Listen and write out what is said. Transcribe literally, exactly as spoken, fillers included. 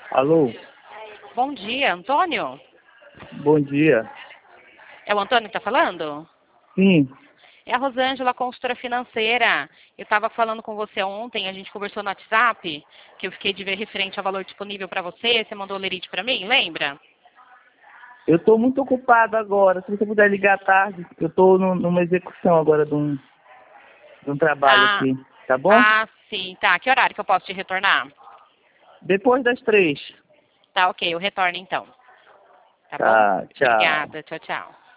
Alô? Bom dia, Antônio? Bom dia. É o Antônio que está falando? Sim, É a Rosângela, consultora financeira. Eu estava falando com você ontem, a gente conversou no WhatsApp, que eu fiquei de ver referente ao valor disponível para você. Você mandou o lerite para mim, lembra? eu estou muito ocupado agora. Se você puder ligar à tarde, eu estou numa execução agora de um, de um trabalho Ah, aqui, tá bom? ah, sim, tá. Que horário que eu posso te retornar? Depois das três. Tá, ok, eu retorno então. Tá bom? Tá, tchau. Obrigada, tchau, tchau.